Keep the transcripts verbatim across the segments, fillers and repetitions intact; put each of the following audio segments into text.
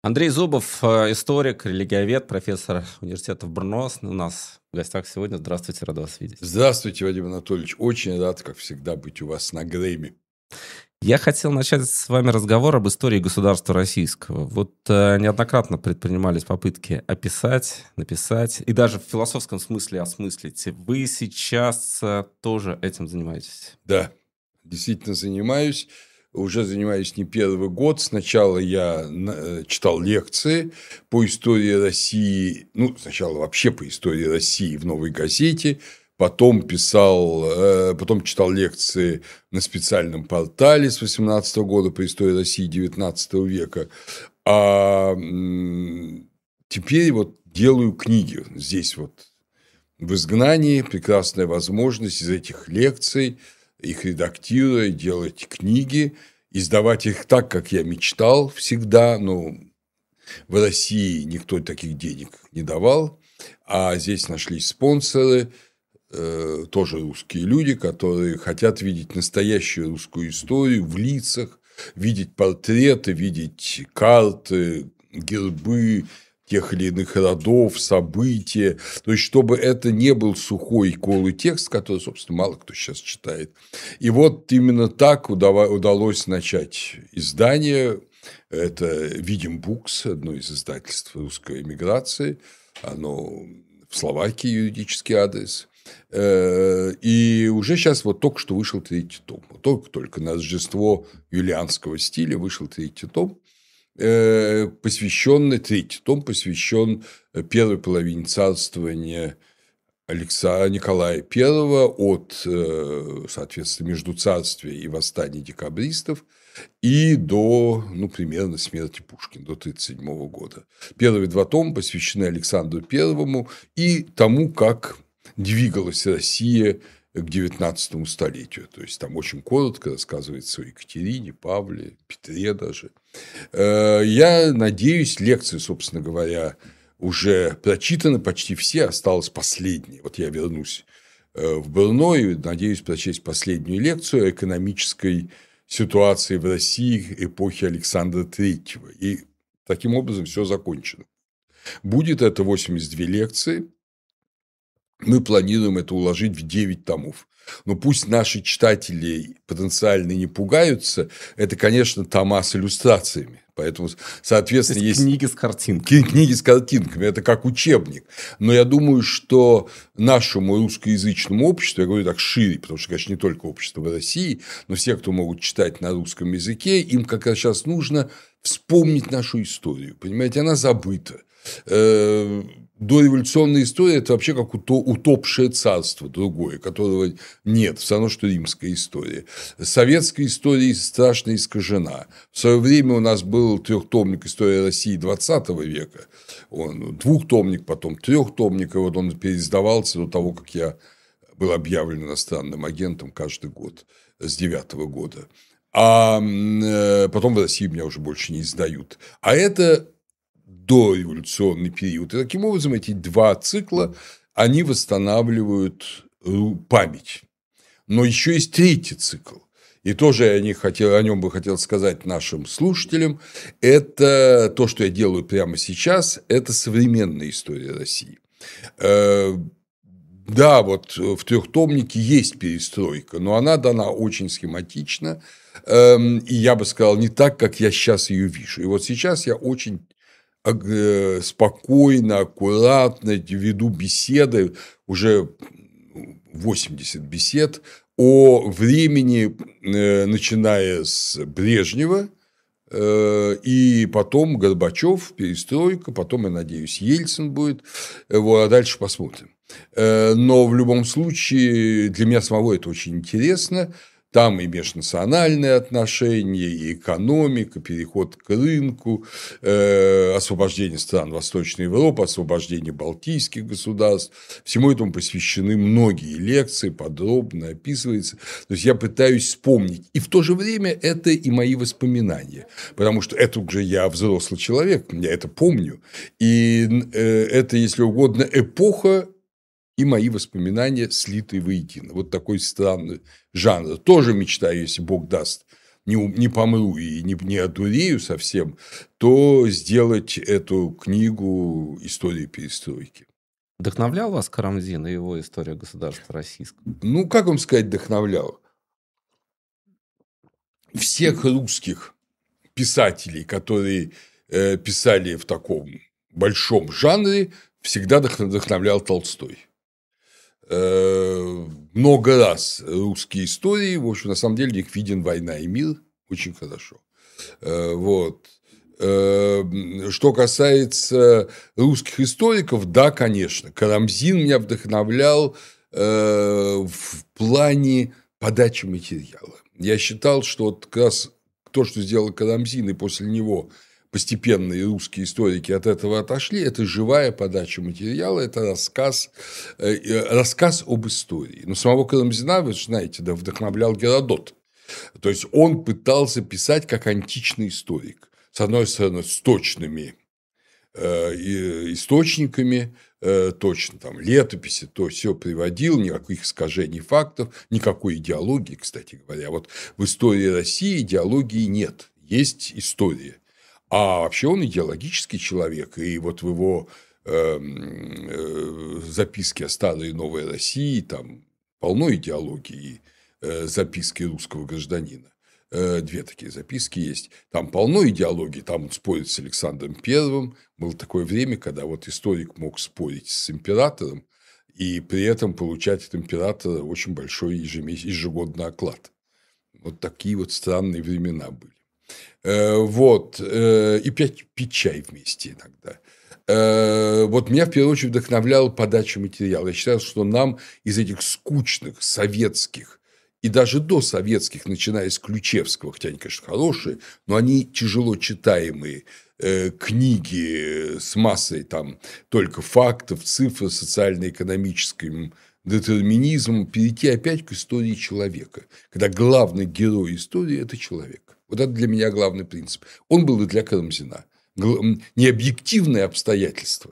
Андрей Зубов, э, историк, религиовед, профессор университета в Брно. У нас в гостях сегодня. Здравствуйте, рад вас видеть. Здравствуйте, Вадим Анатольевич. Очень рад, как всегда, быть у вас на Грэмми. Я хотел начать с вами разговор об истории государства российского. Вот э, неоднократно предпринимались попытки описать, написать и даже в философском смысле осмыслить. Вы сейчас э, тоже этим занимаетесь? Да, действительно занимаюсь. Уже занимаюсь не первый год. Сначала я читал лекции по истории России, ну, сначала вообще по истории России в «Новой газете», потом писал, потом читал лекции на специальном портале с восемнадцатого года по истории России девятнадцатого века, а теперь вот делаю книги здесь вот в изгнании, прекрасная возможность из этих лекций, их редактируя, делать книги, издавать их так, как я мечтал всегда, но в России никто таких денег не давал, а здесь нашлись спонсоры, э, тоже русские люди, которые хотят видеть настоящую русскую историю в лицах, видеть портреты, видеть карты, гербы тех или иных родов, события, то есть, чтобы это не был сухой голый текст, который, собственно, мало кто сейчас читает. И вот именно так удалось начать издание. Это «Видим Букс», одно из издательств русской эмиграции, оно в Словакии юридический адрес. И уже сейчас вот только что вышел третий том. Только-только на Рождество юлианского стиля вышел третий том, посвященный, третий том посвящен первой половине царствования Александра Николая Первого от, соответственно, междуцарствия и восстания декабристов и до, ну, примерно смерти Пушкина, до тридцать седьмого года. Первые два тома посвящены Александру Первому и тому, как двигалась Россия к девятнадцатому столетию. То есть, там очень коротко рассказывается о Екатерине, Павле, Петре даже. Я надеюсь, лекции, собственно говоря, уже прочитаны почти все, осталось последнее. Вот я вернусь в Брно и надеюсь прочесть последнюю лекцию о экономической ситуации в России эпохи Александра Третьего. И таким образом все закончено. Будет это восемьдесят две лекции. Мы планируем это уложить в девять томов. Но пусть наши читатели потенциально не пугаются. Это, конечно, тома с иллюстрациями. Поэтому, соответственно, есть, есть книги с картинками. Книги с картинками. Это как учебник. Но я думаю, что нашему русскоязычному обществу, я говорю так шире, потому что, конечно, не только общество в России, но все, кто могут читать на русском языке, им как раз сейчас нужно вспомнить нашу историю. Понимаете, она забыта. Дореволюционная история – это вообще как утопшее царство другое, которого нет, все равно, что римская история. Советская история страшно искажена. В свое время у нас был трехтомник «История России двадцатого века», он двухтомник, потом трехтомник, и вот он переиздавался до того, как я был объявлен иностранным агентом каждый год с девятого года. А потом в России меня уже больше не издают. А это дореволюционный период. И таким образом эти два цикла, они восстанавливают память. Но еще есть третий цикл. И тоже я не хотел, о нем бы хотел сказать нашим слушателям. Это то, что я делаю прямо сейчас, это современная история России. Да, вот в трехтомнике есть перестройка, но она дана очень схематично. И я бы сказал, не так, как я сейчас ее вижу. И вот сейчас я очень спокойно, аккуратно веду беседы, уже восемьдесят бесед о времени, начиная с Брежнева, и потом Горбачев, перестройка, потом, я надеюсь, Ельцин будет, вот, а дальше посмотрим. Но в любом случае для меня самого это очень интересно. Там и межнациональные отношения, и экономика, переход к рынку, э, освобождение стран Восточной Европы, освобождение балтийских государств. Всему этому посвящены многие лекции, подробно описывается. То есть, я пытаюсь вспомнить. И в то же время это и мои воспоминания. Потому что это уже я взрослый человек, я это помню. И э, это, если угодно, эпоха и мои воспоминания, слитые воедино. Вот такой странный жанр. Тоже мечтаю, если Бог даст, не, не помру и не, не одурею совсем, то сделать эту книгу «История перестройки». Вдохновлял вас Карамзин и его «История государства российского»? Ну, как вам сказать, вдохновлял? Всех русских писателей, которые э, писали в таком большом жанре, всегда вдохновлял Толстой. Э, много раз русские истории, в общем, на самом деле, в них виден «Война и мир» очень хорошо. Э, вот. Э, что касается русских историков, да, конечно, Карамзин меня вдохновлял э, в плане подачи материала. Я считал, что вот как раз то, что сделал Карамзин, и после него постепенные русские историки от этого отошли, это живая подача материала, это рассказ, э, рассказ об истории. Но самого Карамзина, вы же знаете, да, вдохновлял Геродот. То есть он пытался писать как античный историк. С одной стороны, с точными э, источниками, э, точно там летописи, то все приводил, никаких искажений фактов, никакой идеологии, кстати говоря. Вот в истории России идеологии нет, есть история. А вообще он идеологический человек, и вот в его э, э, записке о старой и новой России там полно идеологии, э, записки русского гражданина. Э, две такие записки есть. Там полно идеологии, там он спорит с Александром Первым. Было такое время, когда вот историк мог спорить с императором и при этом получать от императора очень большой ежегодный оклад. Вот такие вот странные времена были. Вот, и пить, пить чай вместе иногда. Вот меня в первую очередь вдохновляла подача материала. Я считал, что нам из этих скучных советских и даже досоветских, начиная с Ключевского, хотя они, конечно, хорошие, но они тяжело читаемые книги с массой там только фактов, цифр, социально-экономическим детерминизмом, перейти опять к истории человека, когда главный герой истории – это человек. Вот это для меня главный принцип. Он был и для Карамзина. Не объективные обстоятельства,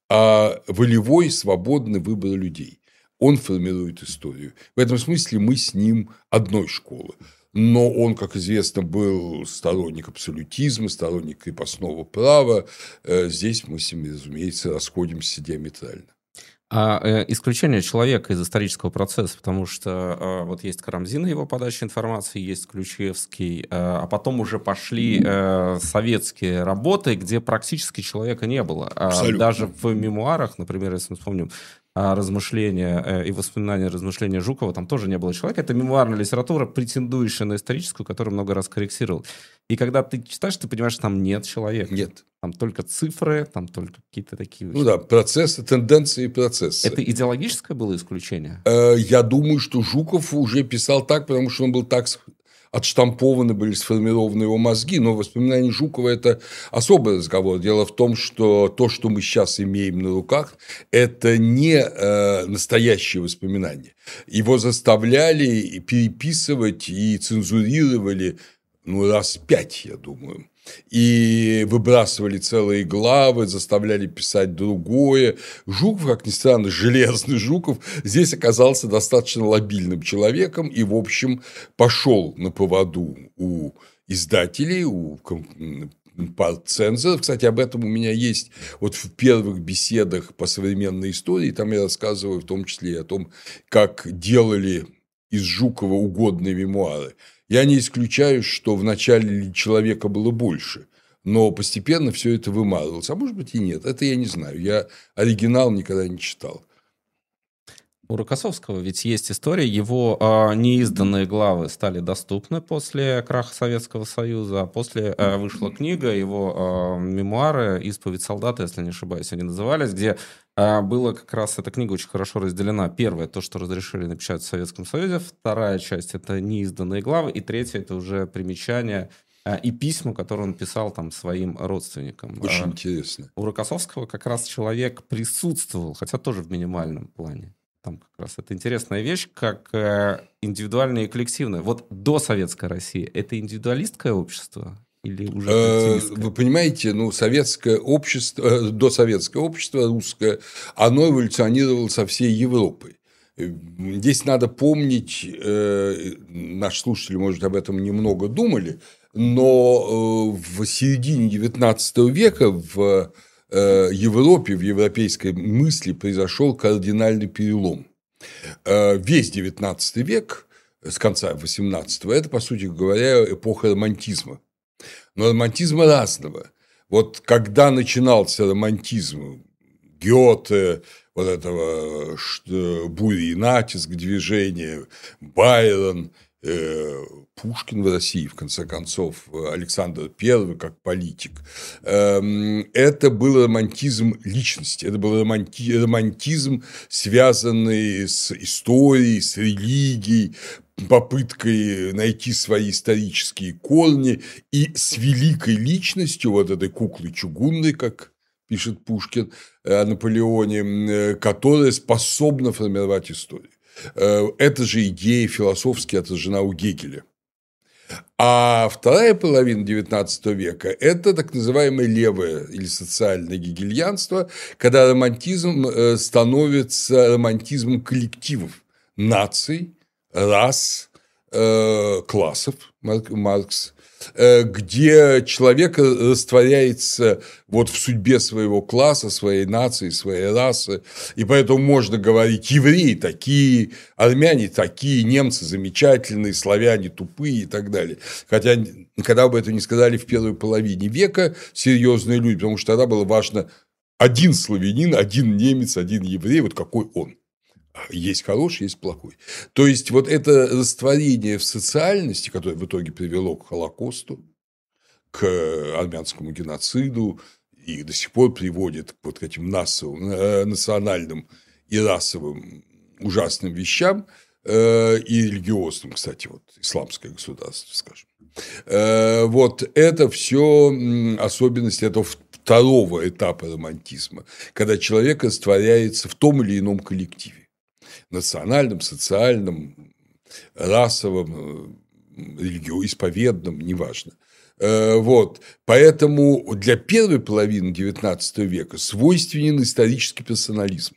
а волевой, свободный выбор людей. Он формирует историю. В этом смысле мы с ним одной школы. Но он, как известно, был сторонник абсолютизма, сторонник крепостного права. Здесь мы с ним, разумеется, расходимся диаметрально. А э, исключение человека из исторического процесса, потому что э, вот есть Карамзин и его подача информации, есть Ключевский, э, а потом уже пошли э, советские работы, где практически человека не было. А даже в мемуарах, например, если мы вспомним размышления э, и воспоминания размышления Жукова, там тоже не было человека. Это мемуарная литература, претендующая на историческую, которую много раз корректировал. И когда ты читаешь, ты понимаешь, что там нет человека. Нет. Там только цифры, там только какие-то такие... Ну да, процессы, тенденции и процессы. Это идеологическое было исключение? Я думаю, что Жуков уже писал так, потому что он был так отштампованы, были сформированы его мозги, но воспоминания Жукова – это особый разговор. Дело в том, что то, что мы сейчас имеем на руках, это не э, настоящие воспоминания. Его заставляли переписывать и цензурировали ну, раз пять, я думаю. И выбрасывали целые главы, заставляли писать другое. Жуков, как ни странно, железный Жуков, здесь оказался достаточно лобильным человеком и, в общем, пошел на поводу у издателей, у партцензоров. Кстати, об этом у меня есть вот в первых беседах по современной истории. Там я рассказываю в том числе и о том, как делали из Жукова угодные мемуары. Я не исключаю, что в начале человека было больше, но постепенно все это вымарывалось. А может быть и нет, это я не знаю. Я оригинал никогда не читал. У Рокоссовского ведь есть история, его э, неизданные главы стали доступны после краха Советского Союза, а после э, вышла книга, его э, мемуары «Исповедь солдата», если не ошибаюсь, они назывались, где э, было как раз, эта книга очень хорошо разделена. Первое, то, что разрешили напечатать в Советском Союзе, вторая часть – это неизданные главы, и третья – это уже примечания э, и письма, которые он писал там своим родственникам. Очень а, интересно. У Рокоссовского как раз человек присутствовал, хотя тоже в минимальном плане. Там как раз это интересная вещь, как э, индивидуальное и коллективное. Вот до советской России это индивидуалистское общество или уже коллективистское? Вы понимаете, ну, советское общество, досоветское общество русское, оно эволюционировало со всей Европой. Здесь надо помнить, наши слушатели, может, об этом немного думали, но в середине девятнадцатого века в Европе, в европейской мысли произошел кардинальный перелом. Весь девятнадцатый век, с конца восемнадцатого, это, по сути говоря, эпоха романтизма. Но романтизма разного. Вот когда начинался романтизм Гёте, вот этого «Буря и натиск» движения, Байрон, Пушкин в России, в конце концов, Александр Первый как политик. Это был романтизм личности, это был романтизм, связанный с историей, с религией, попыткой найти свои исторические корни и с великой личностью, вот этой куклы чугунной, как пишет Пушкин о Наполеоне, которая способна формировать историю. Эта же идея философски отражена у Гегеля. А вторая половина девятнадцатого века – это так называемое левое или социальное гегельянство, когда романтизм становится романтизмом коллективов, наций, рас, классов, Маркс, где человек растворяется вот в судьбе своего класса, своей нации, своей расы, и поэтому можно говорить: евреи такие, армяне такие, немцы замечательные, славяне тупые и так далее. Хотя, когда бы это ни сказали в первой половине века серьезные люди, потому что тогда было важно один славянин, один немец, один еврей, вот какой он. Есть хороший, есть плохой. То есть, вот это растворение в социальности, которое в итоге привело к Холокосту, к армянскому геноциду и до сих пор приводит вот к этим массовым, национальным и расовым ужасным вещам, и религиозным, кстати, вот исламское государство, скажем. Вот это все особенности этого второго этапа романтизма, когда человек растворяется в том или ином коллективе. Национальном, социальном, расовом, религиоисповедном, неважно. Вот. Поэтому для первой половины девятнадцатого века свойственен исторический персонализм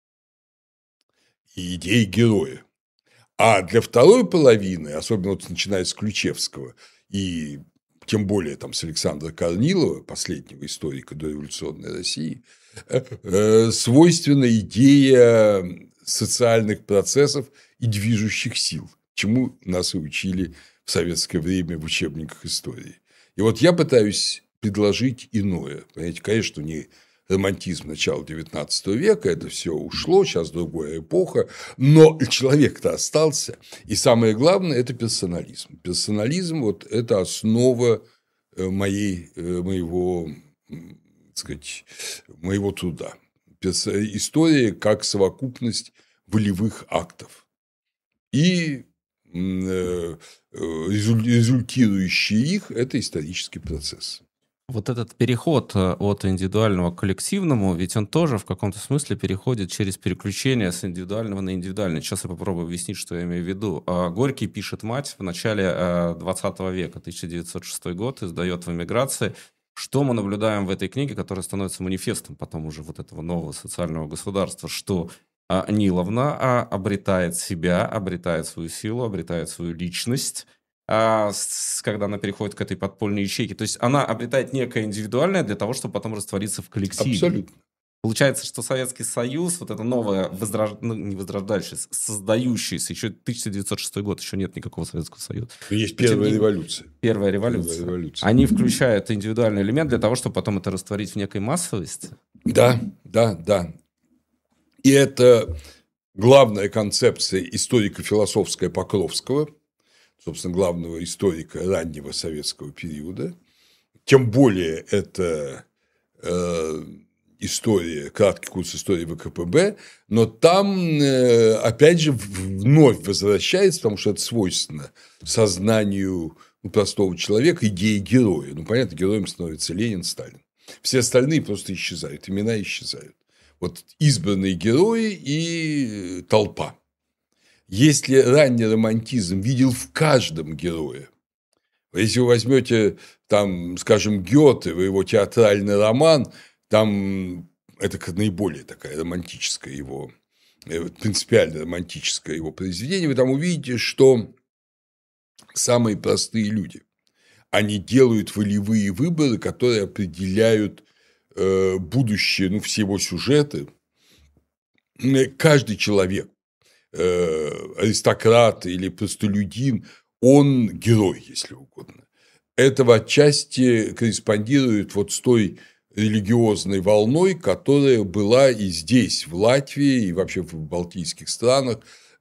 и идеи героя. А для второй половины, особенно вот начиная с Ключевского и тем более там, с Александра Корнилова, последнего историка дореволюционной России, свойственна идея социальных процессов и движущих сил, чему нас и учили в советское время в учебниках истории. И вот я пытаюсь предложить иное. Понимаете, конечно, не романтизм начала девятнадцатого века, это все ушло, сейчас другая эпоха, но человек-то остался. И самое главное – это персонализм. Персонализм – вот это основа моей, моего, так сказать, моего труда. История как совокупность волевых актов и результирующий их – это исторический процесс. Вот этот переход от индивидуального к коллективному, ведь он тоже в каком-то смысле переходит через переключение с индивидуального на индивидуальное. Сейчас я попробую объяснить, что я имею в виду. Горький пишет «Мать» в начале двадцатого века, тысяча девятьсот шестой год, издает в «Эмиграции». Что мы наблюдаем в этой книге, которая становится манифестом потом уже вот этого нового социального государства, что а, Ниловна а, обретает себя, обретает свою силу, обретает свою личность, а, с, когда она переходит к этой подпольной ячейке. То есть она обретает некое индивидуальное для того, чтобы потом раствориться в коллективе. Абсолютно. Получается, что Советский Союз, вот это новое, возрож... ну, не возрождающееся, создающееся, еще тысяча девятьсот шестой год, еще нет никакого Советского Союза. Есть первая революция. Первая революция. Первая революция. Они включают индивидуальный элемент для того, чтобы потом это растворить в некой массовости. Да, да, да. И это главная концепция историко-философская Покровского, собственно, главного историка раннего советского периода. Тем более это э, история, краткий курс истории ВКПБ, но там, э, опять же, вновь возвращается, потому что это свойственно сознанию ну, простого человека, идеи героя. Ну, понятно, героем становится Ленин, Сталин. Все остальные просто исчезают, имена исчезают. Вот избранные герои и толпа. Если ранний романтизм видел в каждом герое, если вы возьмете, там, скажем, Гёте, его театральный роман, там это наиболее такая романтическая его принципиально романтическое его произведение, вы там увидите, что самые простые люди, они делают волевые выборы, которые определяют э, будущее, ну, всего сюжета. Каждый человек, э, аристократ или простолюдин, он герой, если угодно. Это отчасти корреспондирует вот с той религиозной волной, которая была и здесь, в Латвии, и вообще в балтийских странах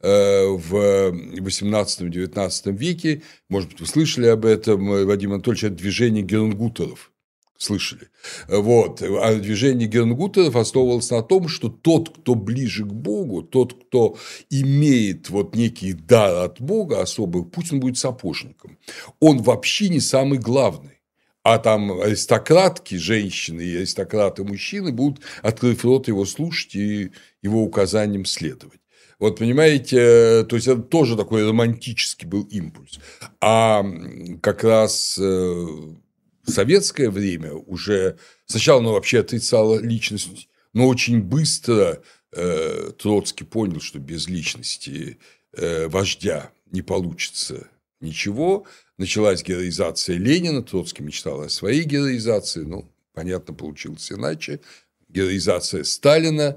в восемнадцатом-девятнадцатом веке. Может быть, вы слышали об этом, Вадим Анатольевич, это движение гернгутеров. Слышали. Вот. А движение гернгутеров основывалось на том, что тот, кто ближе к Богу, тот, кто имеет вот некий дар от Бога особый, пусть он будет сапожником. Он вообще не самый главный. А там аристократки, женщины и аристократы мужчины будут, открыв рот, его слушать и его указаниям следовать. Вот, понимаете, то есть это тоже такой романтический был импульс. А как раз в советское время уже сначала оно вообще отрицало личность, но очень быстро Троцкий понял, что без личности вождя не получится ничего. Началась героизация Ленина, Троцкий мечтал о своей героизации, ну, понятно, получилось иначе. Героизация Сталина.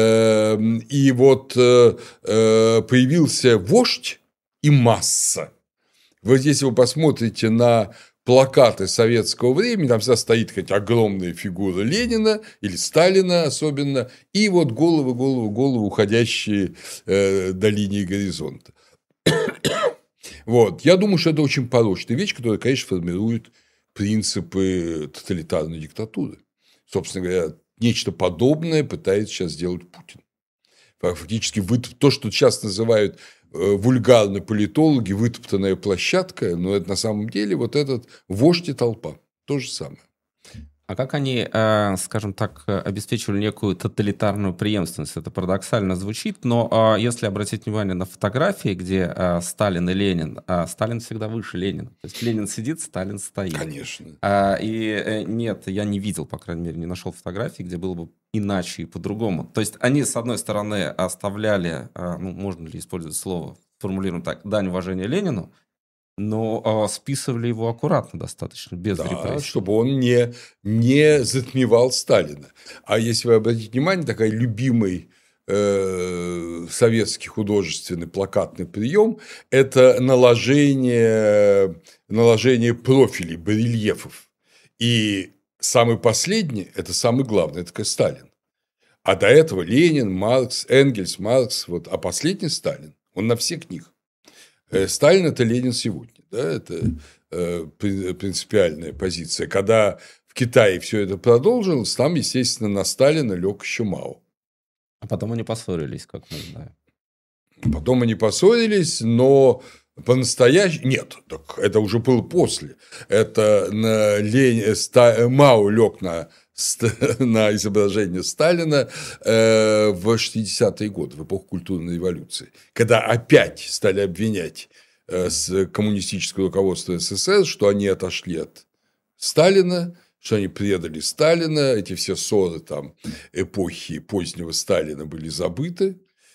И вот появился вождь и масса. Вот если вы посмотрите на плакаты советского времени, там всегда стоит хоть огромная фигура Ленина или Сталина особенно, и вот головы, головы, головы, уходящие до линии горизонта. Вот. Я думаю, что это очень порочная вещь, которая, конечно, формирует принципы тоталитарной диктатуры. Собственно говоря, нечто подобное пытается сейчас сделать Путин. Фактически то, что сейчас называют вульгарно политологи, вытоптанная площадка, но это на самом деле вот этот вождь и толпа. То же самое. А как они, скажем так, обеспечивали некую тоталитарную преемственность? Это парадоксально звучит, но если обратить внимание на фотографии, где Сталин и Ленин, Сталин всегда выше Ленина. То есть Ленин сидит, Сталин стоит. Конечно. И нет, я не видел, по крайней мере, не нашел фотографии, где было бы иначе и по-другому. То есть они, с одной стороны, оставляли, ну, можно ли использовать слово, формулируем так, дань уважения Ленину, но а, списывали его аккуратно достаточно, без да, репрессий. Чтобы он не, не затмевал Сталина. А если вы обратите внимание, такой любимый э, советский художественный плакатный прием – это наложение, наложение профилей, барельефов. И самый последний – это самый главный, это Сталин. А до этого Ленин, Маркс, Энгельс, Маркс, вот, а последний Сталин, он на всех них. Сталин – это Ленин сегодня, да, это э, принципиальная позиция. Когда в Китае все это продолжилось, там, естественно, на Сталина лег еще Мао. А потом они поссорились, как мы знаем. Потом они поссорились, но по-настоящему… Нет, так это уже было после. Это на Лень... Ста... Мао лег на… на изображение Сталина в шестидесятые годы, в эпоху культурной революции, когда опять стали обвинять коммунистическое руководство СССР, что они отошли от Сталина, что они предали Сталина, эти все ссоры там, эпохи позднего Сталина были забыты.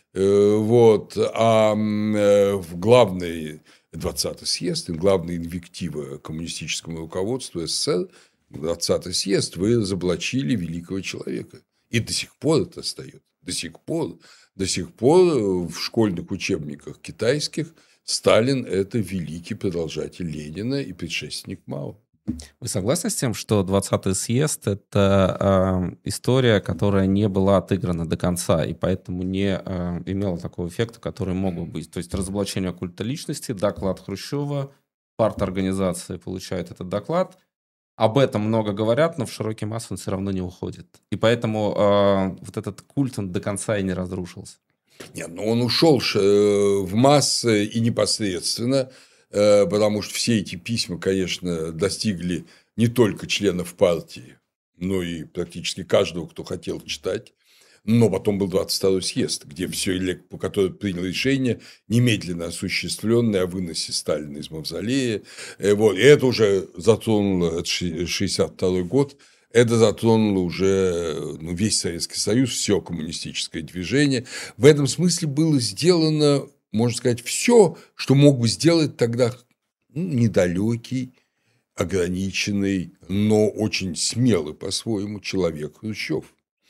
Вот. А в главный двадцатый съезд, главная инвектива коммунистическому руководству СССР, двадцатый съезд, вы разоблачили великого человека. И до сих пор это остается. До сих пор. До сих пор в школьных учебниках китайских Сталин – это великий продолжатель Ленина и предшественник Мао. Вы согласны с тем, что двадцатый съезд – это э, история, которая не была отыграна до конца, и поэтому не э, имела такого эффекта, который мог бы быть? То есть разоблачение культа личности, доклад Хрущева, парторганизация получает этот доклад. Об этом много говорят, но в широкие массы он все равно не уходит. И поэтому э, вот этот культ он до конца и не разрушился. Нет, ну он ушел в массы и непосредственно, э, потому что все эти письма, конечно, достигли не только членов партии, но и практически каждого, кто хотел читать. Но потом был двадцать второй съезд, где все, по который принял решение, немедленно осуществленное о выносе Сталина из мавзолея. Вот. И это уже затронуло шестьдесят второй год. Это затронуло уже ну, весь Советский Союз, все коммунистическое движение. В этом смысле было сделано, можно сказать, все, что мог бы сделать тогда ну, недалекий, ограниченный, но очень смелый по-своему человек Хрущев.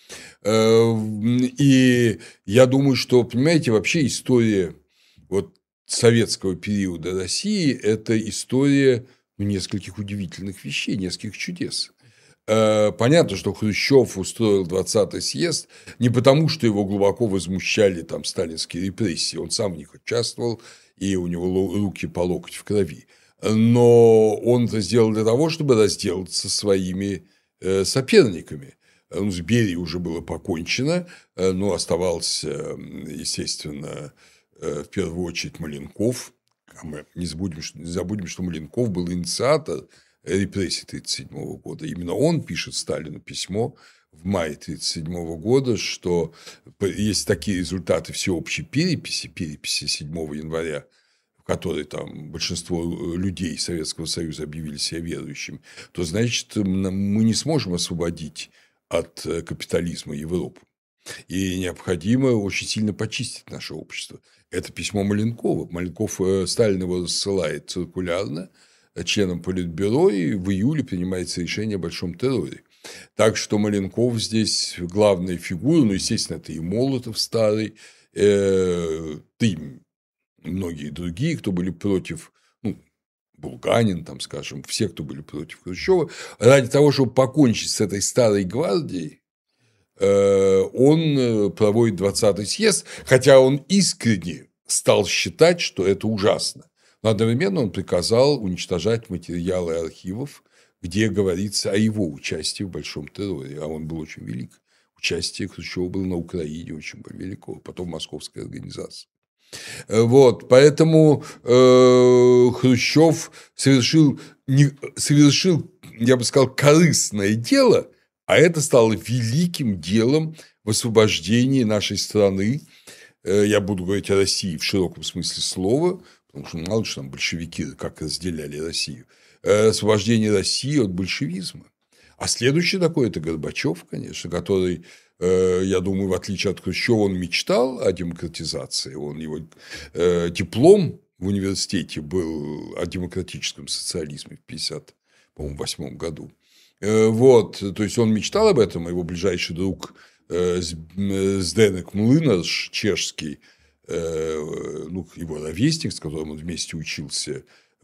И я думаю, что, понимаете, вообще история вот советского периода России – это история ну, нескольких удивительных вещей, нескольких чудес. Понятно, что Хрущев устроил двадцатый съезд не потому, что его глубоко возмущали там сталинские репрессии, он сам в них участвовал, и у него руки по локоть в крови. Но он это сделал для того, чтобы разделаться со своими соперниками. Ну, с Берией уже было покончено, но оставался, естественно, в первую очередь Маленков. Мы не забудем, что, не забудем, что Маленков был инициатор репрессий тысяча девятьсот тридцать седьмого года. Именно он пишет Сталину письмо в мае тысяча девятьсот тридцать седьмого года, что есть такие результаты всеобщей переписи, переписи седьмого января, в которой там большинство людей Советского Союза объявили себя верующими, то значит мы не сможем освободить от капитализма Европу. И необходимо очень сильно почистить наше общество. Это письмо Маленкова. Маленков Сталин его рассылает циркулярно членам Политбюро, и в июле принимается решение о большом терроре. Так что Маленков здесь главная фигура, ну, естественно, это и Молотов старый, э, и многие другие, кто были против, ну, Булганин, там, скажем, все, кто были против Хрущева, ради того, чтобы покончить с этой старой гвардией, он проводит двадцатый съезд, хотя он искренне стал считать, что это ужасно. Но одновременно он приказал уничтожать материалы архивов, где говорится о его участии в большом терроре, а он был очень велик. Участие Хрущева было на Украине очень велико, потом московской организации. Вот, поэтому э, Хрущев совершил, не, совершил, я бы сказал, корыстное дело, а это стало великим делом в освобождении нашей страны. Э, я буду говорить о России в широком смысле слова, потому что мало ли что там большевики как разделяли Россию. Э, освобождение России от большевизма. А следующий такой – это Горбачев, конечно, который, э, я думаю, в отличие от Хрущева, он мечтал о демократизации. Он, его э, диплом в университете был о демократическом социализме в пятьдесят восьмом году. Э, вот, то есть он мечтал об этом, его ближайший друг э, Сденек Млынарш, чешский, э, ну, его ровесник, с которым он вместе учился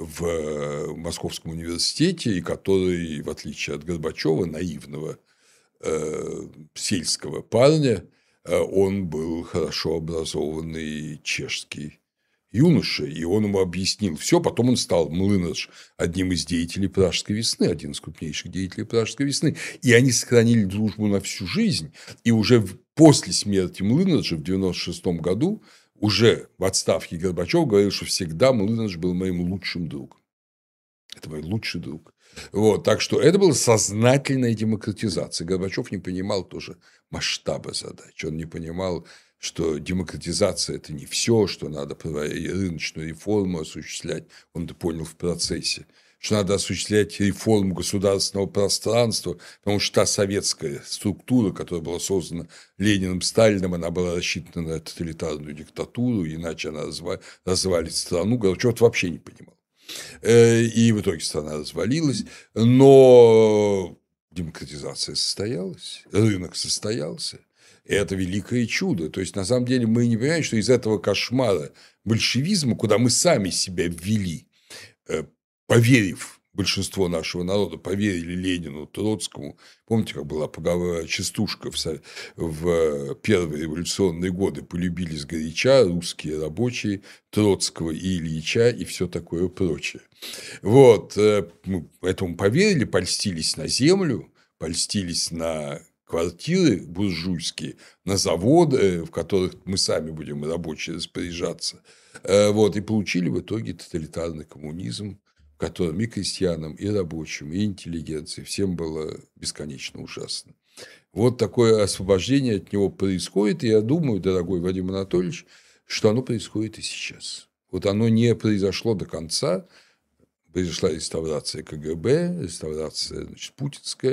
в Московском университете, и который, в отличие от Горбачева, наивного э, сельского парня, э, он был хорошо образованный чешский юноша, и он ему объяснил все. Потом он стал, Млынарш, одним из деятелей Пражской весны, один из крупнейших деятелей Пражской весны, и они сохранили дружбу на всю жизнь, и уже после смерти Млынарша в девяносто шестом году уже в отставке Горбачев говорил, что всегда Млынарш был моим лучшим другом. Это мой лучший друг. Вот, так что это была сознательная демократизация. Горбачев не понимал тоже масштаба задач. Он не понимал, что демократизация – это не все, что надо рыночную реформу осуществлять. Он это понял в процессе. Что надо осуществлять реформу государственного пространства, потому что та советская структура, которая была создана Лениным, Сталиным, она была рассчитана на тоталитарную диктатуру, иначе она развалит страну. Горбачев вообще не понимал. И в итоге страна развалилась, но демократизация состоялась, рынок состоялся. И это великое чудо. То есть, на самом деле, мы не понимаем, что из этого кошмара большевизма, куда мы сами себя ввели, поверив, большинство нашего народа поверили Ленину, Троцкому. Помните, как была поговорка, частушка в, в первые революционные годы? Полюбили сгоряча русские рабочие Троцкого и Ильича и все такое прочее. Вот. Мы этому поверили, польстились на землю, польстились на квартиры буржуйские, на заводы, в которых мы сами будем рабочие распоряжаться. Вот. И получили в итоге тоталитарный коммунизм, в котором и крестьянам, и рабочим, и интеллигенции всем было бесконечно ужасно. Вот такое освобождение от него происходит, и я думаю, дорогой Вадим Анатольевич, что оно происходит и сейчас. Вот оно не произошло до конца, произошла реставрация ка гэ бэ, реставрация, значит, путинская,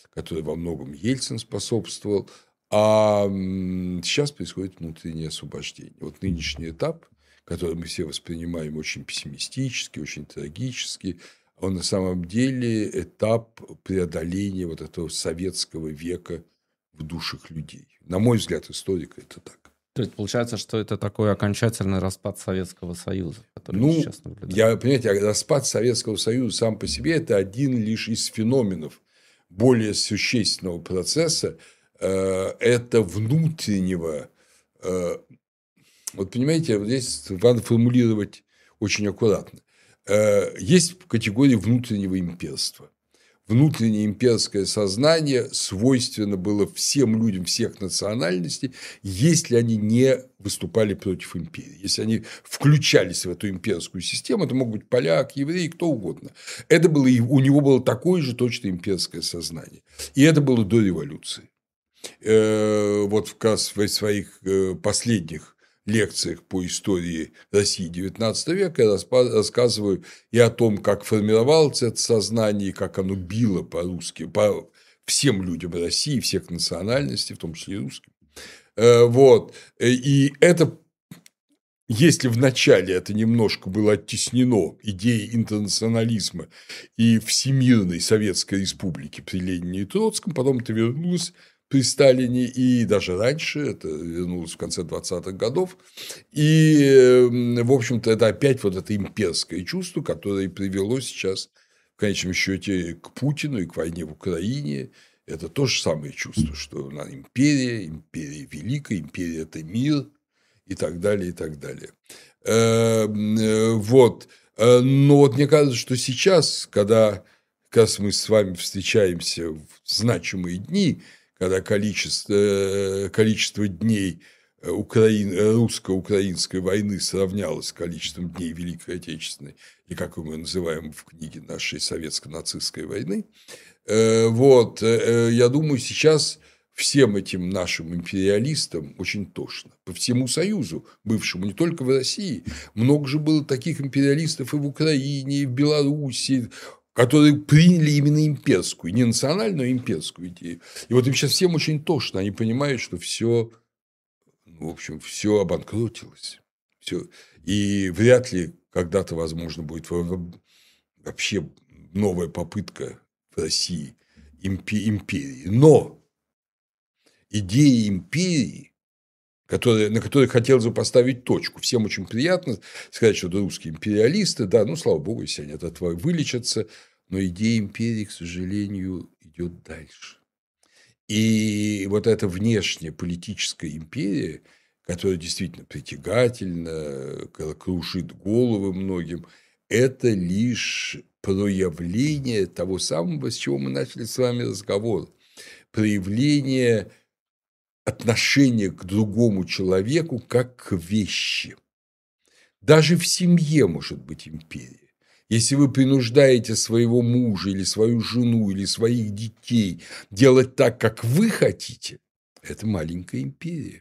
которой во многом Ельцин способствовал. А сейчас происходит внутреннее освобождение. Вот нынешний этап, который мы все воспринимаем очень пессимистически, очень трагически, он на самом деле этап преодоления вот этого советского века в душах людей. На мой взгляд, историка, это так. То есть получается, что это такой окончательный распад Советского Союза, который ну, сейчас наблюдаем. Я, понимаете, распад Советского Союза сам по себе – это один лишь из феноменов более существенного процесса. Это внутреннего. Вот понимаете, вот здесь надо формулировать очень аккуратно. Есть категория внутреннего имперства. Внутреннее имперское сознание свойственно было всем людям всех национальностей, если они не выступали против империи, если они включались в эту имперскую систему, это мог быть поляк, еврей, кто угодно. Это было, у него было такое же точно имперское сознание. И это было до революции. Вот как раз в своих последних лекциях по истории России девятнадцатого века я рассказываю и о том, как формировалось это сознание, и как оно било по-русски, по всем людям России, всех национальностей, в том числе и русским. Вот. И это, если вначале это немножко было оттеснено идеей интернационализма и Всемирной Советской Республики при Ленине и Троцком, потом это вернулось при Сталине, и даже раньше, это вернулось в конце двадцатых годов, и, в общем-то, это опять вот это имперское чувство, которое привело сейчас, в конечном счете, к Путину и к войне в Украине. Это то же самое чувство, что она империя, империя великая, империя – это мир, и так далее, и так далее. Вот. Но вот мне кажется, что сейчас, когда как раз мы с вами встречаемся в значимые дни, когда количество, количество дней Украины, русско-украинской войны сравнялось с количеством дней Великой Отечественной, и как мы называем в книге нашей советско-нацистской войны, вот, я думаю, сейчас всем этим нашим империалистам очень тошно. По всему Союзу бывшему, не только в России. Много же было таких империалистов и в Украине, и в Белоруссии, которые приняли именно имперскую, не национальную, а имперскую идею. И вот им сейчас всем очень тошно. Они понимают, что все, в общем, все обанкротилось. Все. И вряд ли когда-то, возможно, будет вообще новая попытка в России империи. Но идея империи, которые, на которой хотелось бы поставить точку. Всем очень приятно сказать, что русские империалисты, да, ну, слава богу, если они от этого вылечатся, но идея империи, к сожалению, идет дальше. И вот эта внешняя политическая империя, которая действительно притягательна, крушит головы многим, это лишь проявление того самого, с чего мы начали с вами разговор, проявление отношение к другому человеку как к вещи. Даже в семье может быть империя. Если вы принуждаете своего мужа или свою жену или своих детей делать так, как вы хотите, это маленькая империя.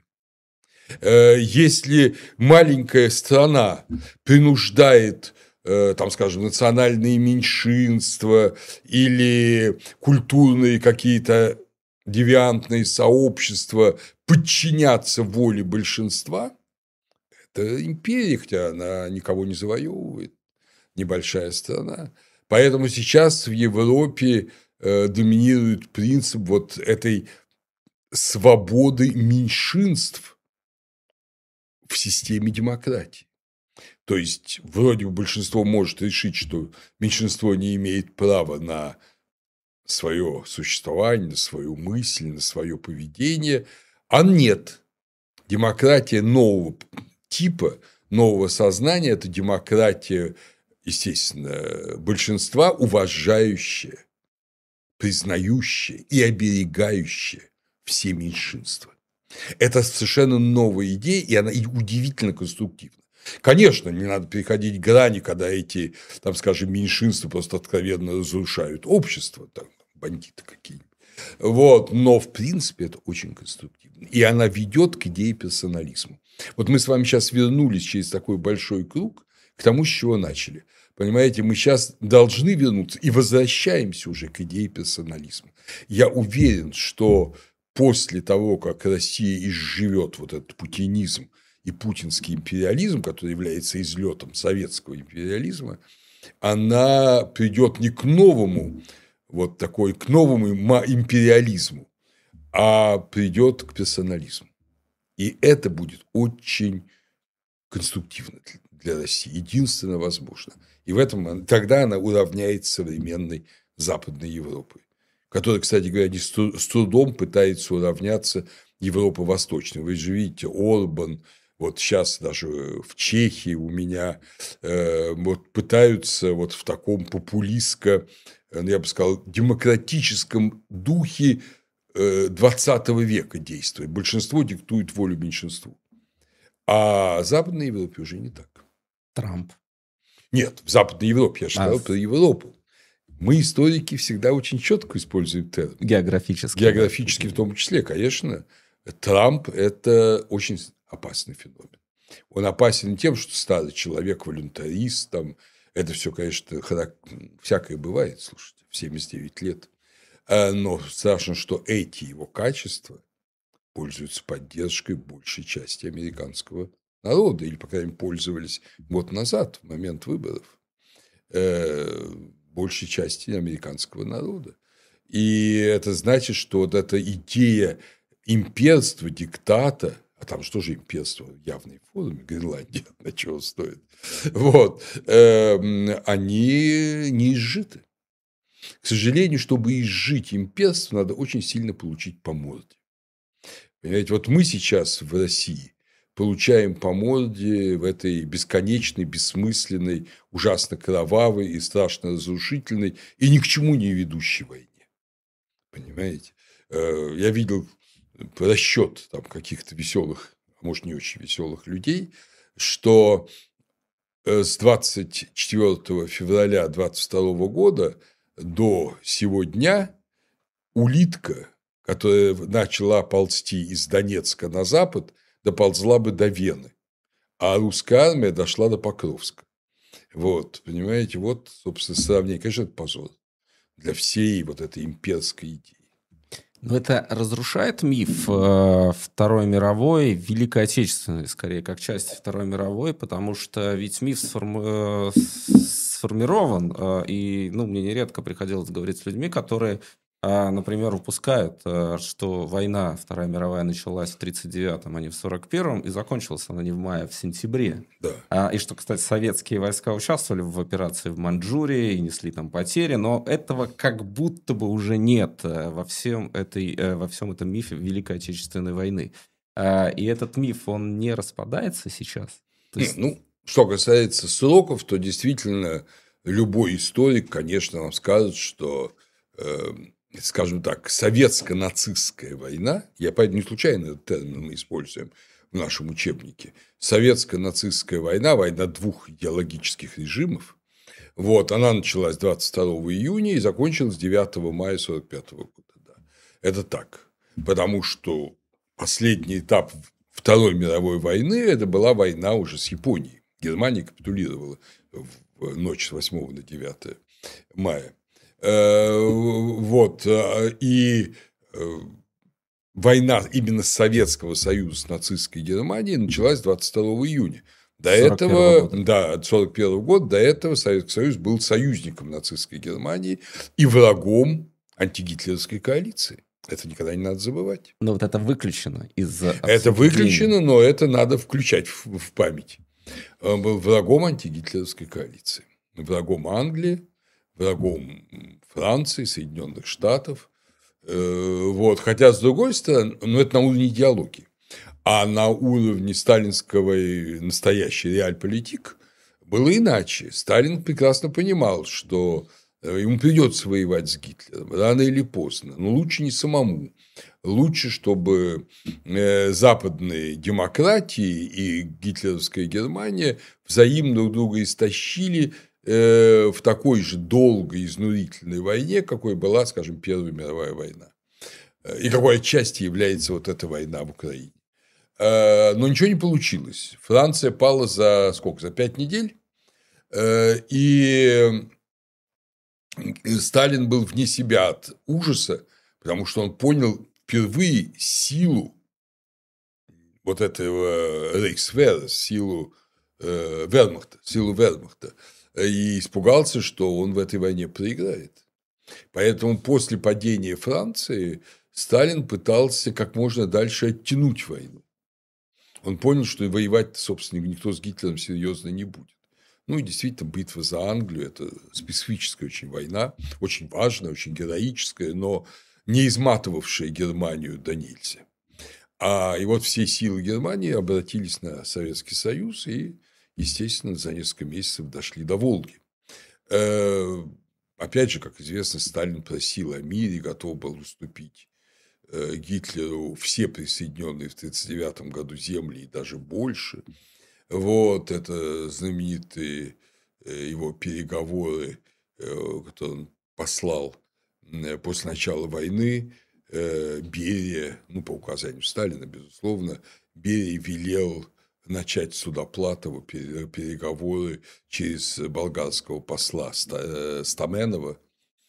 Если маленькая страна принуждает, там, скажем, национальные меньшинства или культурные какие-то девиантные сообщества подчиняться воле большинства, это империя, хотя она никого не завоевывает, небольшая страна. Поэтому сейчас в Европе доминирует принцип вот этой свободы меньшинств в системе демократии. То есть, вроде бы большинство может решить, что меньшинство не имеет права на свое существование, на свою мысль, на свое поведение, а нет. Демократия нового типа, нового сознания – это демократия, естественно, большинства, уважающая, признающая и оберегающая все меньшинства. Это совершенно новая идея, и она удивительно конструктивна. Конечно, не надо переходить грани, когда эти, там, скажем, меньшинства просто откровенно разрушают общество, там, бандиты какие-нибудь. Вот. Но, в принципе, это очень конструктивно. И она ведет к идее персонализма. Вот мы с вами сейчас вернулись через такой большой круг к тому, с чего начали. Понимаете, мы сейчас должны вернуться и возвращаемся уже к идее персонализма. Я уверен, что после того, как Россия изживет вот этот путинизм и путинский империализм, который является излетом советского империализма, она придет не к новому, вот такой, к новому империализму, а придет к персонализму. И это будет очень конструктивно для России, единственно возможно. И в этом тогда она уравняется с современной Западной Европой, которая, кстати говоря, с трудом пытается уравняться Европа Восточная. Вы же видите, Орбан, вот сейчас даже в Чехии у меня э, вот пытаются вот в таком популистско, я бы сказал, демократическом духе двадцатого века действовать. Большинство диктует волю меньшинству. А в Западной Европе уже не так. Трамп. Нет, в Западной Европе, я же сказал а, про Европу. Мы, историки, всегда очень четко используем термин. Географически. Географически да. В том числе, конечно. Трамп – это очень опасный феномен. Он опасен тем, что старый человек, волюнтарист, там, это все, конечно, всякое бывает, слушайте, в семьдесят девять лет. Но страшно, что эти его качества пользуются поддержкой большей части американского народа, или, по крайней мере, пользовались год назад, в момент выборов, большей части американского народа. И это значит, что вот эта идея имперства, диктата, а там что же имперство в явной форме, Гренландия, на чего стоит, вот, они не изжиты. К сожалению, чтобы изжить имперство, надо очень сильно получить по морде. Понимаете, вот мы сейчас в России получаем по морде в этой бесконечной, бессмысленной, ужасно кровавой и страшно разрушительной и ни к чему не ведущей войне. Понимаете? Я видел расчет там каких-то веселых, а может, не очень веселых людей, что с двадцать четвёртого февраля двадцать второго года до сего дня улитка, которая начала ползти из Донецка на запад, доползла бы до Вены, а русская армия дошла до Покровска. Вот, понимаете, вот, собственно, сравнение. Конечно, это позор для всей вот этой имперской идеи. Но это разрушает миф э, Второй мировой, Великой Отечественной, скорее, как часть Второй мировой, потому что ведь миф сформу... сформирован, э, и ну, мне нередко приходилось говорить с людьми, которые, э, например, упускают, э, что война Вторая мировая началась в тридцать девятом, а не в сорок первом, и закончилась она не в мае, а в сентябре. Да. А, и что, кстати, советские войска участвовали в операции в Маньчжурии и несли там потери, но этого как будто бы уже нет во всем, этой, во всем этом мифе Великой Отечественной войны. А, и этот миф, он не распадается сейчас? То есть... Ну, что касается сроков, то действительно любой историк, конечно, вам скажет, что, э, скажем так, советско-нацистская война, я поэтому не случайно этот термин мы используем в нашем учебнике, советско-нацистская война, война двух идеологических режимов, вот, она началась двадцать второго июня и закончилась девятого мая сорок пятого года. Да. Это так, потому что последний этап Второй мировой войны – это была война уже с Японией. Германия капитулировала в ночь с восьмого на девятое мая. Вот, и война именно Советского Союза с нацистской Германией началась двадцать второго июня. До этого, да, от сорок первого года, до этого Советский Союз был союзником нацистской Германии и врагом антигитлеровской коалиции. Это никогда не надо забывать. Но вот это выключено из Это выключено, но это надо включать в, в память. Он был врагом антигитлеровской коалиции. Врагом Англии, врагом Франции, Соединенных Штатов. Вот. Хотя, с другой стороны, ну, это на уровне идеологии. А на уровне сталинского настоящей реальполитик было иначе. Сталин прекрасно понимал, что ему придется воевать с Гитлером рано или поздно, но лучше не самому. Лучше, чтобы западные демократии и гитлеровская Германия взаимно друг друга истощили в такой же долгой, изнурительной войне, какой была, скажем, Первая мировая война. И какой отчасти является вот эта война в Украине. Но ничего не получилось. Франция пала за сколько? За пять недель. И Сталин был вне себя от ужаса, потому что он понял впервые силу вот этого рейхсвера, силу э, вермахта, силу вермахта, и испугался, что он в этой войне проиграет. Поэтому после падения Франции Сталин пытался как можно дальше оттянуть войну. Он понял, что воевать, собственно, никто с Гитлером серьезно не будет. Ну и действительно, битва за Англию – это специфическая очень война, очень важная, очень героическая, но не изматывавшая Германию до нельзя. А и вот все силы Германии обратились на Советский Союз и, естественно, за несколько месяцев дошли до Волги. Опять же, как известно, Сталин просил о мире, готов был уступить Гитлеру все присоединенные в тысяча девятьсот тридцать девятом году земли и даже больше. Вот это знаменитые его переговоры, которые он послал после начала войны. Берия, ну, по указанию Сталина, безусловно, Берия велел начать Судоплатову переговоры через болгарского посла Стаменова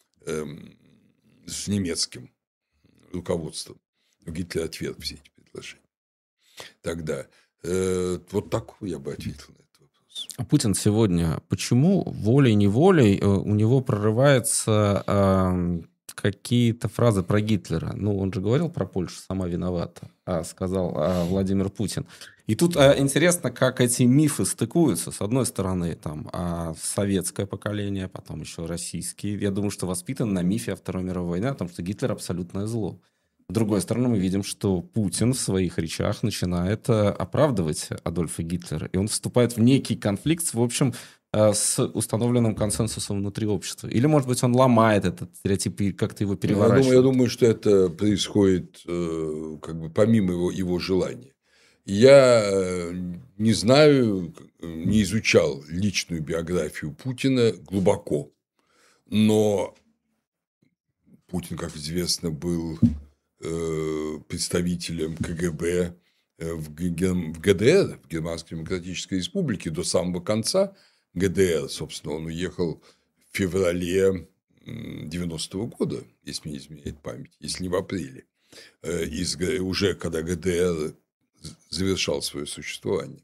с немецким руководством. Гитлер отверг все эти предложения. Тогда вот так я бы ответил на этот вопрос. Путин сегодня, почему волей-неволей у него прорывается какие-то фразы про Гитлера? Ну, он же говорил про Польшу, сама виновата, а сказал а, Владимир Путин. И тут а, интересно, как эти мифы стыкуются. С одной стороны, там, а, советское поколение, потом еще российские. Я думаю, что воспитан на мифе о Второй мировой войне, о том, что Гитлер абсолютное зло. С другой стороны, мы видим, что Путин в своих речах начинает оправдывать Адольфа Гитлера. И он вступает в некий конфликт, в общем, с установленным консенсусом внутри общества. Или, может быть, он ломает этот стереотип и как-то его переворачивает? Я думаю, я думаю, что это происходит как бы помимо его, его желания. Я не знаю, не изучал личную биографию Путина глубоко, но Путин, как известно, был представителем КГБ в ГДР, в Германской Демократической Республике, до самого конца ГДР. Собственно, он уехал в феврале девяностого года, если не изменяет память, если не в апреле, из, уже когда ГДР завершал свое существование.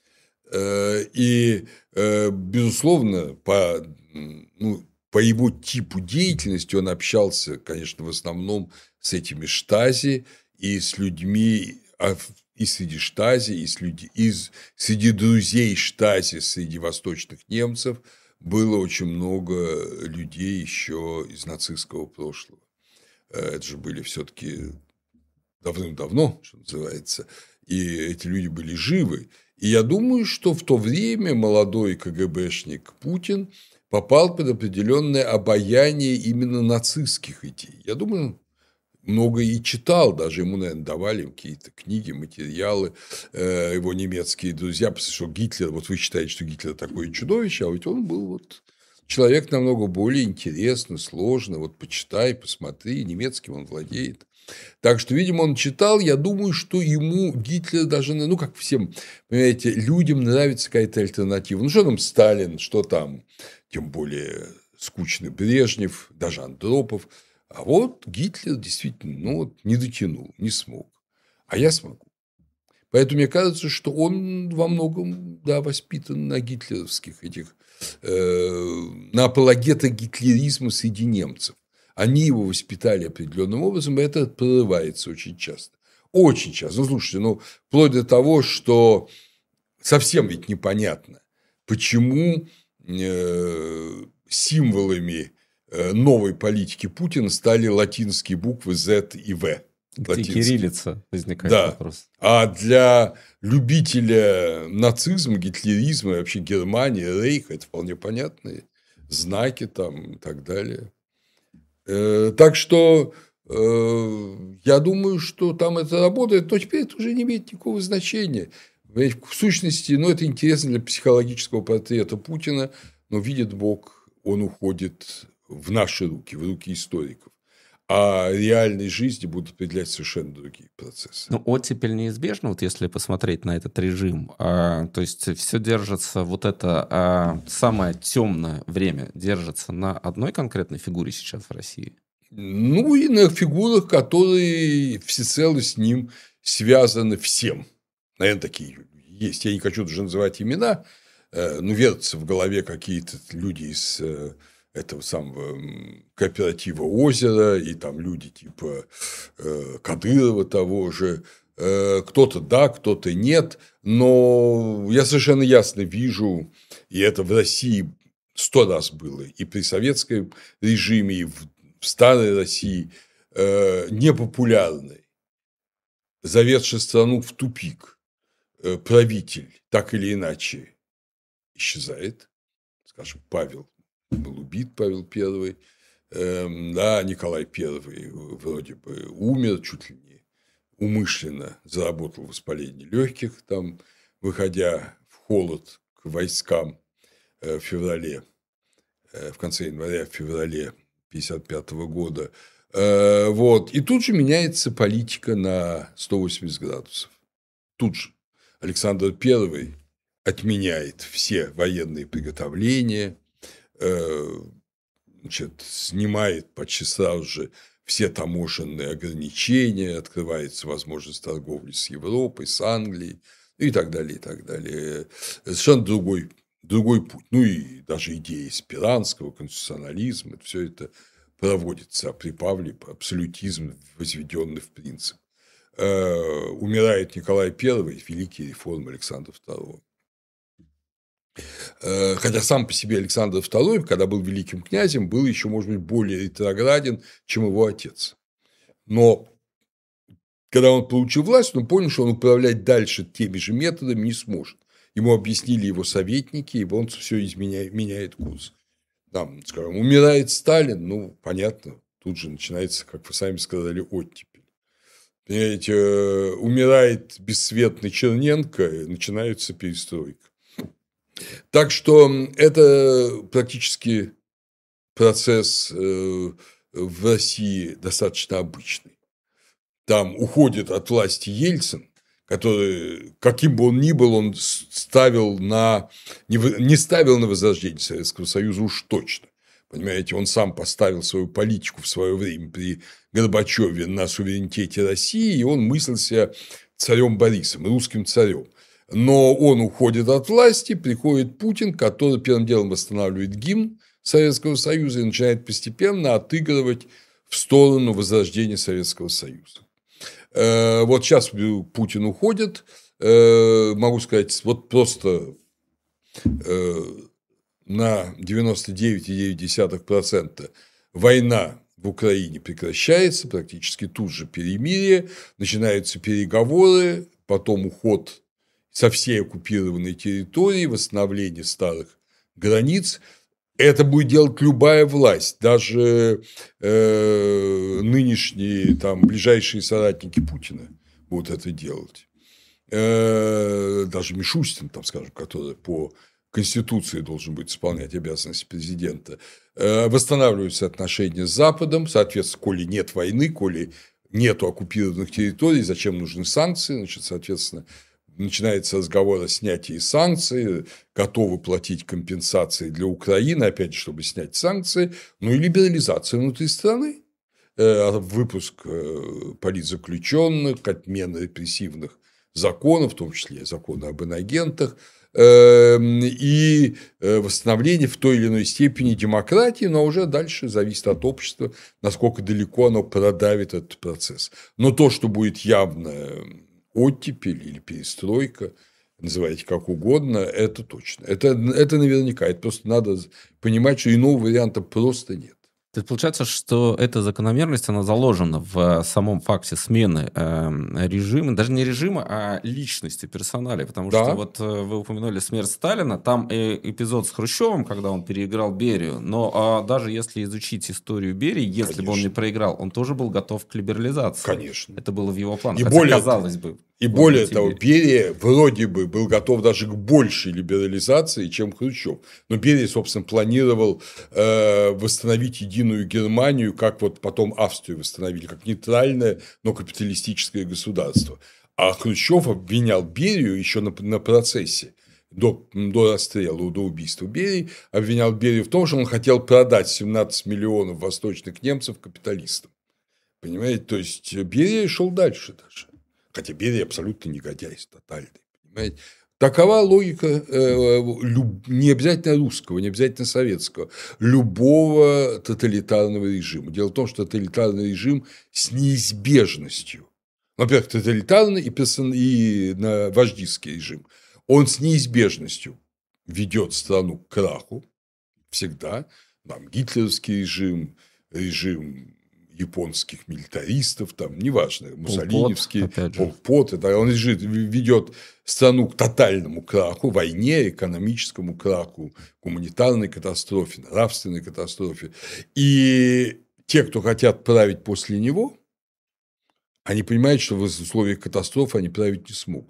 И, безусловно, по, ну, по его типу деятельности он общался, конечно, в основном с этими штази и с людьми, и среди штази, и, с людьми, и среди друзей штази, среди восточных немцев было очень много людей еще из нацистского прошлого. Это же были все-таки давным-давно, что называется, и эти люди были живы. И я думаю, что в то время молодой КГБшник Путин попал под определенное обаяние именно нацистских идей. Я думаю, много и читал, даже ему, наверное, давали какие-то книги, материалы, э, его немецкие друзья, потому что Гитлер, вот вы считаете, что Гитлер такое чудовище, а ведь он был вот человек намного более интересный, сложный, вот почитай, посмотри, немецким он владеет. Так что, видимо, он читал, я думаю, что ему Гитлер даже, ну, как всем, понимаете, людям нравится какая-то альтернатива. Ну, что там Сталин, что там, тем более скучный Брежнев, даже Андропов. А вот Гитлер действительно, ну, вот, не дотянул, не смог. А я смогу. Поэтому мне кажется, что он во многом, да, воспитан на гитлеровских этих, э, на апологетах гитлеризма среди немцев. Они его воспитали определенным образом, и это прорывается очень часто. Очень часто. Ну, слушайте, ну, вплоть до того, что совсем ведь непонятно, почему э, символами новой политики Путина стали латинские буквы Z и V. Где латинские. Кириллица, возникает да. вопрос. А для любителя нацизма, гитлеризма и вообще Германии, Рейха, это вполне понятные знаки там и так далее. Э, так что э, я думаю, что там это работает, но теперь это уже не имеет никакого значения. В сущности, ну, это интересно для психологического портрета Путина, но видит Бог, он уходит в наши руки, в руки историков. А реальной жизни будут определять совершенно другие процессы. Ну, оттепель неизбежна, вот если посмотреть на этот режим. А, то есть все держится, вот это а, самое темное время держится на одной конкретной фигуре сейчас в России? Ну, и на фигурах, которые всецело с ним связаны всем. Наверное, такие есть. Я не хочу даже называть имена, но вертятся в голове какие-то люди из этого самого кооператива «Озеро», и там люди типа Кадырова того же. Кто-то да, кто-то нет, но я совершенно ясно вижу, и это в России сто раз было, и при советском режиме, и в старой России, непопулярный, заведший страну в тупик правитель, так или иначе, исчезает. Скажем, Павел был убит, Павел Первый, да, Николай Первый вроде бы умер, чуть ли не умышленно заработал воспаление легких, там, выходя в холод к войскам в феврале, в конце января, в феврале пятьдесят пятого года. Вот. И тут же меняется политика на сто восемьдесят градусов. Тут же Александр Первый отменяет все военные приготовления, значит, снимает почти сразу же все таможенные ограничения, открывается возможность торговли с Европой, с Англией и так далее, и так далее. Совершенно другой, другой путь. Ну, и даже идеи Спиранского, конституционализма, все это проводится при Павле, абсолютизм, возведенный в принцип. Умирает Николай Первый, великие реформы Александра Второго. Хотя сам по себе Александр Второй, когда был великим князем, был еще, может быть, более ретрограден, чем его отец. Но когда он получил власть, он понял, что он управлять дальше теми же методами не сможет. Ему объяснили его советники, и он все изменяет, меняет курс. Там, скажем, умирает Сталин, ну, понятно, тут же начинается, как вы сами сказали, оттепель. Понимаете, умирает бесцветный Черненко, начинается перестройка. Так что это практически процесс в России достаточно обычный. Там уходит от власти Ельцин, который, каким бы он ни был, он ставил на, не ставил на возрождение Советского Союза уж точно. Понимаете, он сам поставил свою политику в свое время при Горбачеве на суверенитете России, и он мыслился царем Борисом, русским царем. Но он уходит от власти, приходит Путин, который первым делом восстанавливает гимн Советского Союза и начинает постепенно отыгрывать в сторону возрождения Советского Союза. Вот сейчас Путин уходит, могу сказать, вот просто на девяносто девять целых девять десятых процента война в Украине прекращается, практически тут же перемирие, начинаются переговоры, потом уход со всей оккупированной территории, восстановление старых границ. Это будет делать любая власть, даже э, нынешние там, ближайшие соратники Путина будут это делать. Э, даже Мишустин, там, скажем, который по Конституции должен будет исполнять обязанности президента. Э, восстанавливаются отношения с Западом, соответственно, коли нет войны, коли нет оккупированных территорий, зачем нужны санкции, значит, соответственно, начинается разговор о снятии санкций, готовы платить компенсации для Украины, опять же, чтобы снять санкции, ну и либерализация внутри страны, выпуск политзаключенных, отмена репрессивных законов, в том числе закона об инагентах, и восстановление в той или иной степени демократии, но уже дальше зависит от общества, насколько далеко оно продавит этот процесс. Но то, что будет явно оттепель или перестройка, называйте как угодно, это точно. Это, это наверняка. Это просто надо понимать, что иного варианта просто нет. То есть получается, что эта закономерность, она заложена в самом факте смены э, режима, даже не режима, а личности, персоналии. Потому да. что вот вы упомянули смерть Сталина, там эпизод с Хрущевым, когда он переиграл Берию, но а даже если изучить историю Берии, если Конечно. бы он не проиграл, он тоже был готов к либерализации. Конечно. Это было в его планах. И Хотя, более, казалось бы. И более того, Берия вроде бы был готов даже к большей либерализации, чем Хрущев. Но Берия, собственно, планировал э, восстановить единую Германию, как вот потом Австрию восстановили, как нейтральное, но капиталистическое государство. А Хрущев обвинял Берию еще на, на процессе. До, до расстрела, до убийства Берии, обвинял Берию в том, что он хотел продать семнадцать миллионов восточных немцев капиталистам. Понимаете? То есть Берия шел дальше даже. Хотя Берия абсолютно негодяй, тотальный. Понимаете? Такова логика э, люб, не обязательно русского, не обязательно советского, любого тоталитарного режима. Дело в том, что тоталитарный режим с неизбежностью, во-первых, тоталитарный и, персон... и вождистский режим, он с неизбежностью ведет страну к краху всегда. Там гитлеровский режим, режим японских милитаристов, там, неважно, муссолиневский, Пол Пот, он ведет страну к тотальному краху, войне, экономическому краху, гуманитарной катастрофе, нравственной катастрофе. И те, кто хотят править после него, они понимают, что в условиях катастрофы они править не смогут.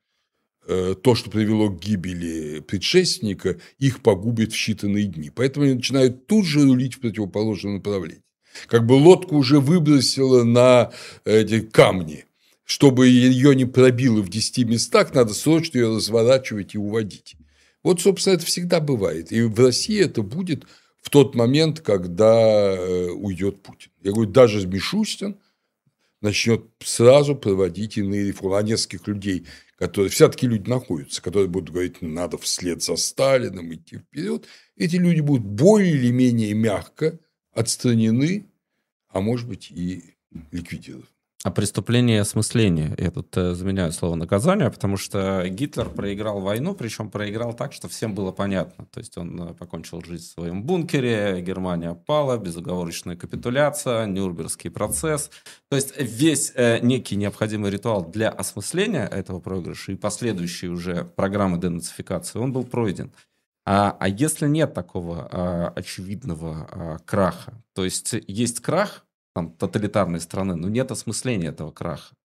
То, что привело к гибели предшественника, их погубит в считанные дни. Поэтому они начинают тут же рулить в противоположном направлении. Как бы лодку уже выбросило на эти камни. Чтобы ее не пробило в десяти местах, надо срочно ее разворачивать и уводить. Вот, собственно, это всегда бывает. И в России это будет в тот момент, когда уйдет Путин. Я говорю, даже Мишустин начнет сразу проводить иные реформы. А нескольких людей, которые все-таки люди находятся, которые будут говорить, надо вслед за Сталиным идти вперед, эти люди будут более или менее мягко отстранены, а может быть и ликвидированы. А преступление и осмысление. Я тут э, заменяю слово наказание, потому что Гитлер проиграл войну, причем проиграл так, что всем было понятно. То есть он э, покончил жизнь в своем бункере, Германия пала, безоговорочная капитуляция, Нюрнбергский процесс. То есть весь э, некий необходимый ритуал для осмысления этого проигрыша и последующие уже программы денацификации, он был пройден. А, а если нет такого а, очевидного а, краха, то есть есть крах, там, тоталитарной страны, но нет осмысления этого краха,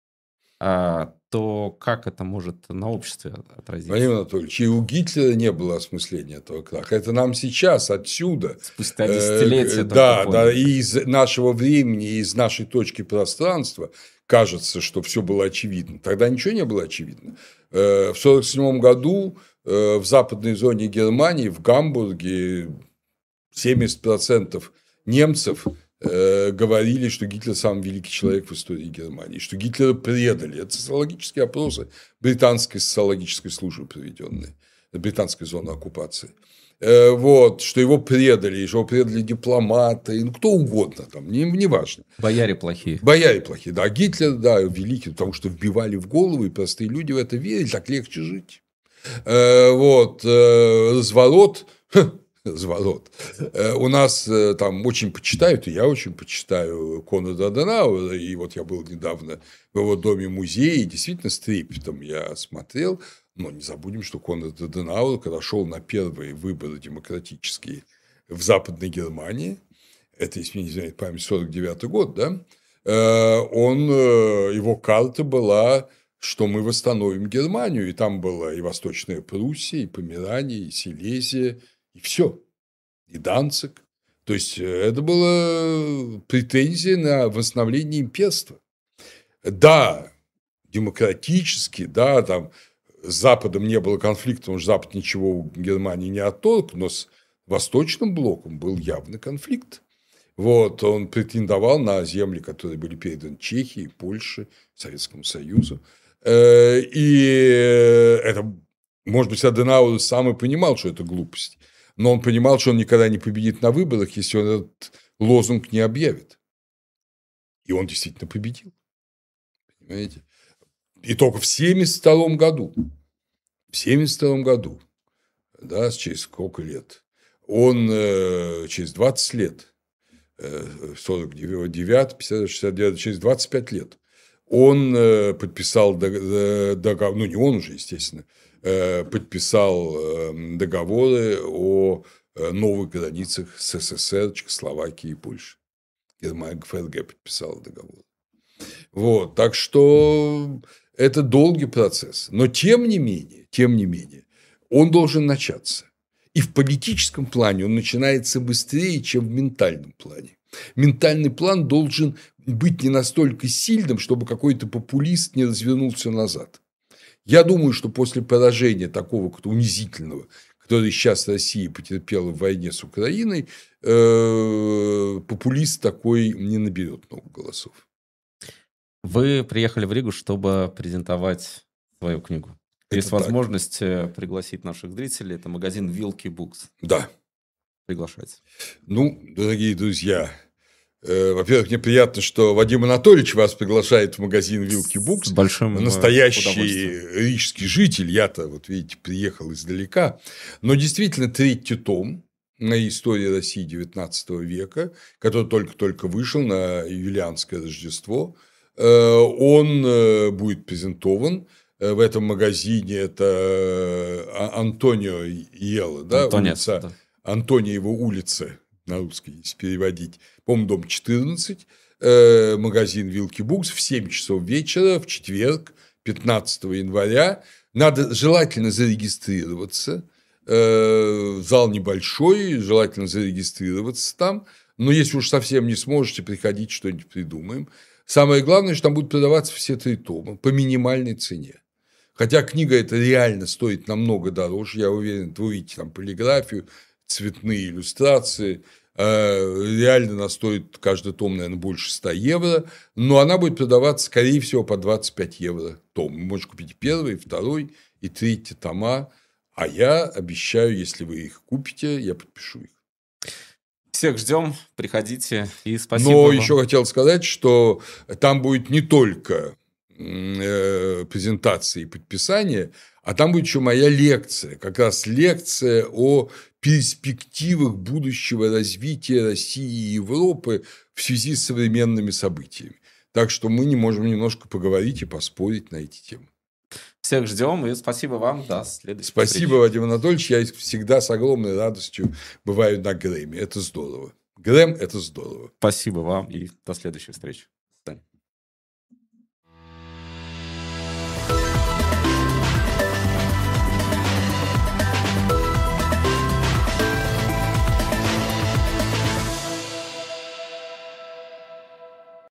а, то как это может на обществе отразиться? Владимир Анатольевич, и у Гитлера не было осмысления этого краха. Это нам сейчас отсюда. Спустя десятилетия. Э, да, да, и из нашего времени, и из нашей точки пространства кажется, что все было очевидно. Тогда ничего не было очевидно. Э, в сорок седьмом году э, в западной зоне Германии, в Гамбурге, семьдесят процентов немцев говорили, что Гитлер самый великий человек в истории Германии, что Гитлера предали. Это социологические опросы британской социологической службы проведенные, британской зоны оккупации. Вот, что его предали, что его предали дипломаты, ну, кто угодно, там, не, не важно. Бояре плохие. Бояре плохие, да. Гитлер, да, великий, потому что вбивали в голову, и простые люди в это верили, так легче жить. Вот, разворот. Разворот. У нас там очень почитают, и я очень почитаю Конрада Аденауэра, и вот я был недавно в его доме-музее, и действительно с трепетом я смотрел, но не забудем, что Конрад Аденауэр, когда шел на первые выборы демократические в Западной Германии, это, если мне не изменяет память, сорок девятый год, да, он, его карта была, что мы восстановим Германию, и там была и Восточная Пруссия, и Померания, и Силезия, и все. И Данциг. То есть это была претензия на восстановление имперства. Да, демократически, да, там с Западом не было конфликта, потому что Запад ничего у Германии не отторг, но с Восточным блоком был явный конфликт. Вот, он претендовал на земли, которые были переданы Чехии, Польше, Советскому Союзу. И это, может быть, Аденауэр сам и понимал, что это глупость. Но он понимал, что он никогда не победит на выборах, если он этот лозунг не объявит. И он действительно победил. Понимаете? И только в семьдесят втором году, в семьдесят втором году, да, через сколько лет, он э, через двадцать лет, э, сорок девятый, пятьдесят, шестьдесят девятый, через двадцать пять лет, он э, подписал договор, ну, не он уже, естественно, подписал договоры о новых границах с СССР, Чехословакии и Польши. Германия ФРГ подписала договор. Вот, так что Это долгий процесс. Но тем не менее, тем не менее, он должен начаться. И в политическом плане он начинается быстрее, чем в ментальном плане. Ментальный план должен быть не настолько сильным, чтобы какой-то популист не развернулся назад. Я думаю, что после поражения такого унизительного, которое сейчас Россия потерпела в войне с Украиной, популист такой не наберет много голосов. Вы приехали в Ригу, чтобы презентовать свою книгу. Есть возможность пригласить наших зрителей. Это магазин Вилки Букс. Да. Приглашайте. Ну, дорогие друзья, э, во-первых, мне приятно, что Вадим Анатольевич вас приглашает в магазин Вилки Букс. Большим настоящий рижский житель. Я-то, вот видите, приехал издалека. Но действительно, третий том на истории России девятнадцатого века, который только-только вышел на юлианское Рождество, э, он э, будет презентован. В этом магазине это Антонио Иелла, да, Антонец, улица, да. Антониева улица, на русский, если переводить, по-моему, дом четырнадцать, э, магазин Вилки Букс в семь часов вечера, в четверг, пятнадцатого января. Надо желательно зарегистрироваться, э, зал небольшой, желательно зарегистрироваться там, но если уж совсем не сможете, приходите, что-нибудь придумаем. Самое главное, что там будут продаваться все три тома по минимальной цене. Хотя книга эта реально стоит намного дороже, я уверен, вы увидите там полиграфию, цветные иллюстрации, реально она стоит, каждый том, наверное, больше ста евро, но она будет продаваться, скорее всего, по двадцать пять евро том. Вы можете купить первый, второй и третий тома, а я обещаю, если вы их купите, я подпишу их. Всех ждем, приходите, и спасибо Но вам. еще хотел сказать, что там будет не только презентации и подписания, а там будет еще моя лекция, как раз лекция о перспективах будущего развития России и Европы в связи с современными событиями. Так что мы не можем немножко поговорить и поспорить на эти темы. Всех ждем, и спасибо вам. До следующей Спасибо, встречи. Вадим Анатольевич. Я всегда с огромной радостью бываю на Грэме. Это здорово. Грэм – это здорово. Спасибо вам, и до следующей встречи.